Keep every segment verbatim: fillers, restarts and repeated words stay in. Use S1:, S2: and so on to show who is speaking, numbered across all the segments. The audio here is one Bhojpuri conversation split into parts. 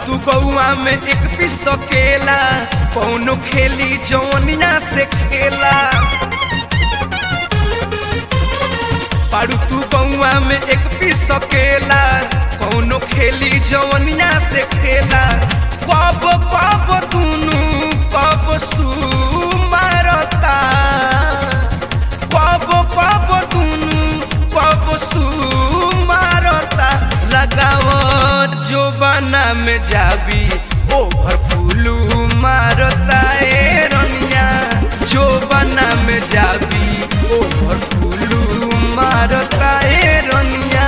S1: तू गौआ में एक पीस सकेला कौनो खेली जौनिया से खेला। पारू तू गौआ में एक पीस सकेला कौनो खेली जौनिया से खेला। कब कब दुनू कब सू मारता कब कब दुनू कब सू मारता। लगाओ जो बना में जाबी ओभर फूलू मारता ए रनिया। जो बना में जाबी ओभर फूलू मारता ए रनिया।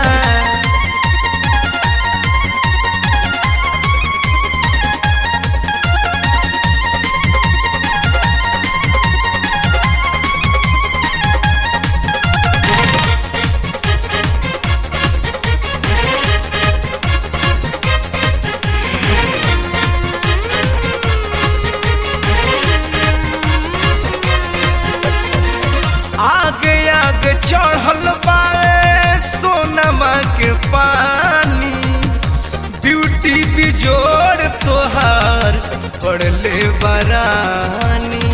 S1: आगे आगे चढ़ल बाए सोनमा के पानी। ब्यूटी बिजोड़ तोहार पड़ले बरानी।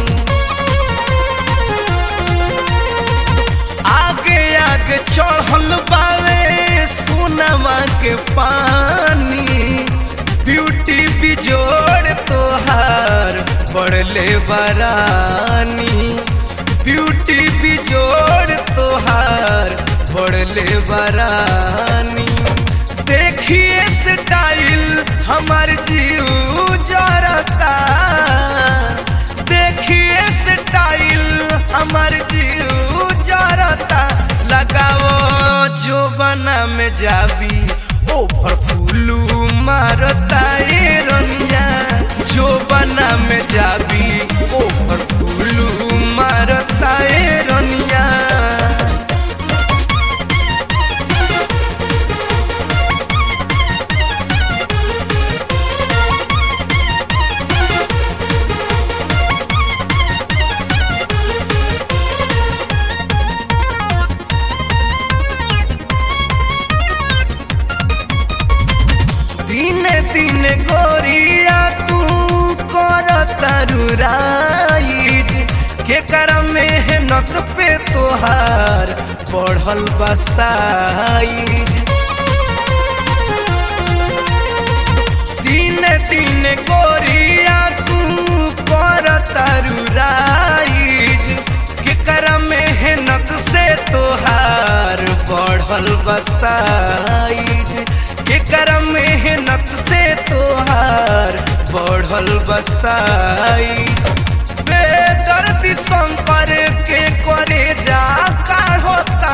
S1: आगे आगे चढ़ल बाए सोनमा के पानी। ब्यूटी बिजोड़ तोहार पड़ले बरानी। ब्यूटी बिजोड़ तोहार बढ़ले बरानी। देखिए स्टाइल हमार जीव जरता। देखिए स्टाइल हमार जीव जरता। लगाओ जो बना में जाबी ओभर फूलू मारता ए रनिया। जो बना में जाबी ओभर फूलू मारता ए रनिया। दिने दिने गोरिया तू करता रुराइज। के कर मेहनत पे तोहार बढ़ल बसाइज। दिने दिने गोरिया तू करता रुराइज। के कर मेहनत से तोहार बढ़ल बसाइज। के कर मेहनत से तोहार बढ़ल बसाइज। बेदर्दी शंकर के करे जा काढ़ता।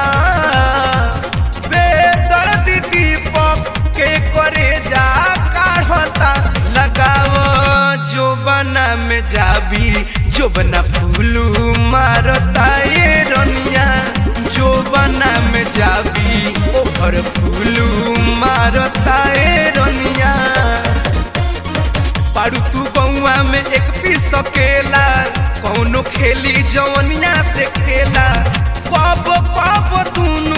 S1: बेदर्दी दीपक के करे जा काढ़ता। लगाओ जो बना में जाबी जो बना फूलू मारता ए रनिया। जो बना में जाबी ओभर फूलू मारता ए रनिया। पारू तू गौआ में एक पीस सकेला कौनो खेली जौनिया से खेला। कब कब दुनू